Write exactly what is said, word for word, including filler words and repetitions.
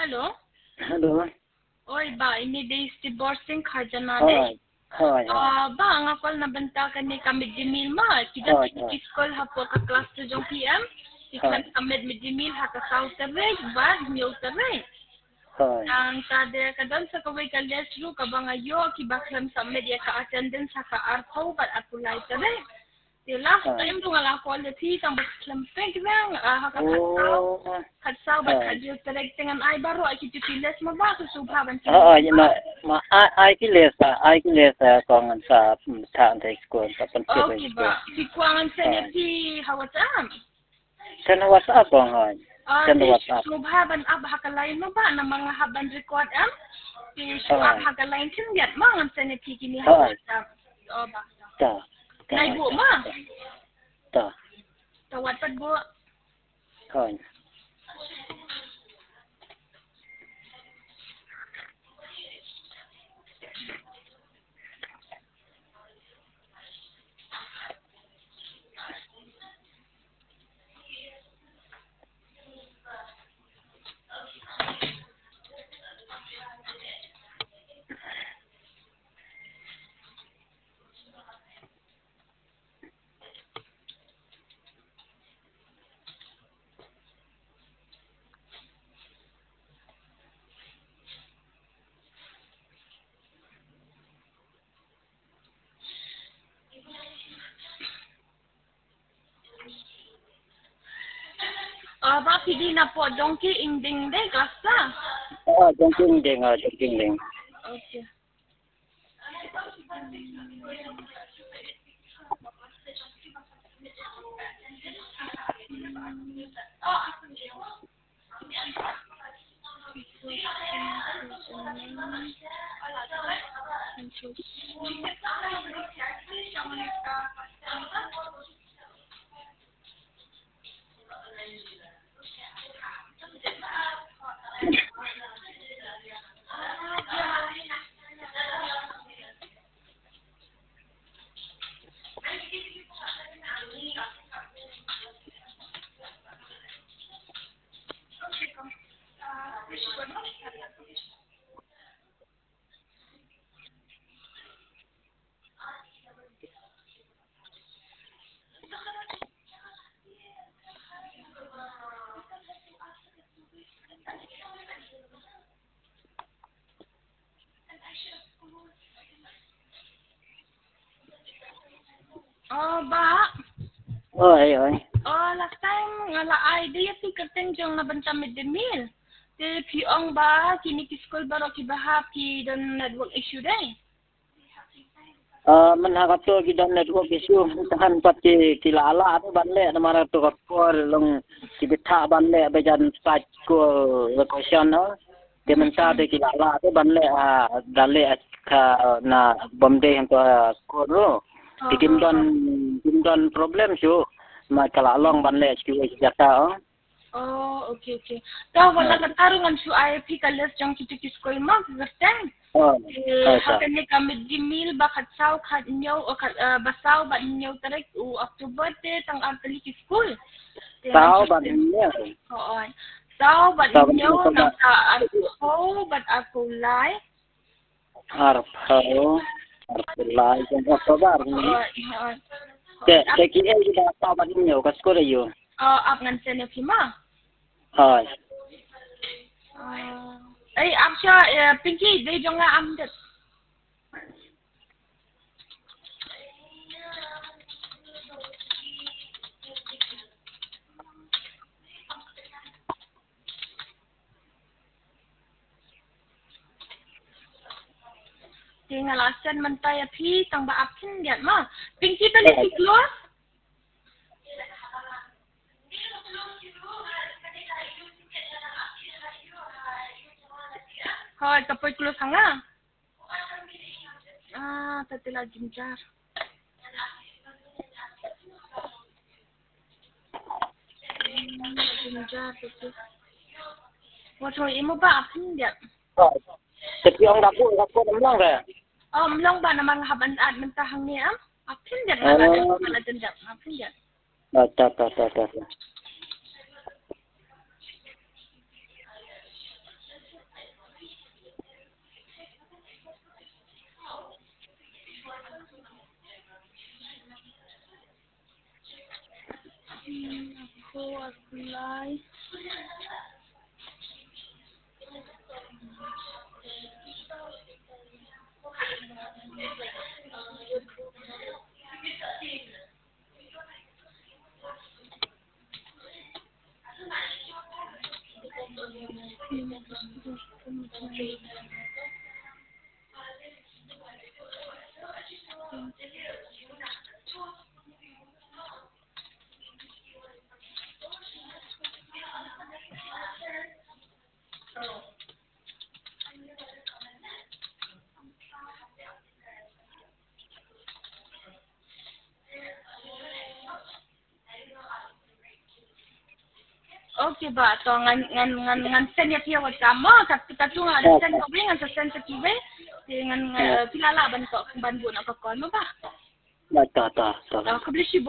Hello. Hello. Oy ba, ini days divorcing khajan na Hi. de. Hi. Ah, ba ang akol na banta ka ni kami dimil ma. Kita Hi. kini school ha po ka class to jong P M. Ikan kami midimil ha ka south tere, ba new tere. Hi. Ang kada kadon sa kaway ka lesru ka ba ngayo kibaklam sa media ka attendance ha ka arto ba apulay tere. The last time tu ngalah quality tang baklam pek bang ha ka katsaw. Katsaw ba kadyo tere dengan ai baru ai kita pilas ma ba subha ban. Oh, ya ma ma ai ki lesa, ai ki lesa kong sa tan te school sa pen Oh, kiba. Si kuangan sa niya si hawatam. Kan WhatsApp kong hai. Kan WhatsApp. Subha ban ab hakalain mo ba na mga haban record am? Si subha hakalain sin yat mo ang sa niya kini hawatam. Oh ba. Ta. Nay bu ma. Ta. Tawat pad bu. Hai. Ah, ba pidi na po donkey inding de klasa. Oh, jongking ding, oh, jongking ding. Okay. Oh, ba. Oi, oi. Oh, last time ngala ay dia ti kerteng jong na banta midemil. Te piong ba kini ki school baro ki bahap ki don network issue dai. Ah, menhakat tu kita network issue tahan pat ki kilala tu banle namara tu kor long ki bitha banle bejan spat ko location no. Dia menta de kilala tu banle ah dale ka na bomde yang tu ko ro. Bikin don bikin don problem su. Ma kala long banle ki jata. Oh, okay, okay. Tahu wala katarungan su I P kalas jong kita ki school ma gerteng. Oh, hakan ni kami dimil bakat saw kat nyaw o kat basaw ba nyaw tarik u October te tang artali ki school. Tahu ba niya? Oo. Saw ba nyaw nang sa ako but ako lai. Harap ho. Harap lai jong October ni. Ke ke ki e kita tahu ba niya ka school yo. Oh, ap ngan sene pima. Hai. Ay, ap siya Pinky, day jong nga am det. Tingalasan man tayo pi tang ba apin diat ma. Pinky tali si close. Hoy, kapoy close hanga. Ah, tadi lagi jar. Jar tu. Wato imo ba apin diat. Tapi orang dapur dapur memang ke? Oh, melong ba namang haban ad mentahang ni am? Apin diat ngala ngala jendap. Apin diat. Ta ta ta ta. Info apply. Okay ba to ngan ngan ngan ngan sen ya piawat kama kat kita tu ada sen ko ngan sa sen sa kiwe dengan kilala ban ko ban bu na ko ko mo ba Ta ta ta. ko bli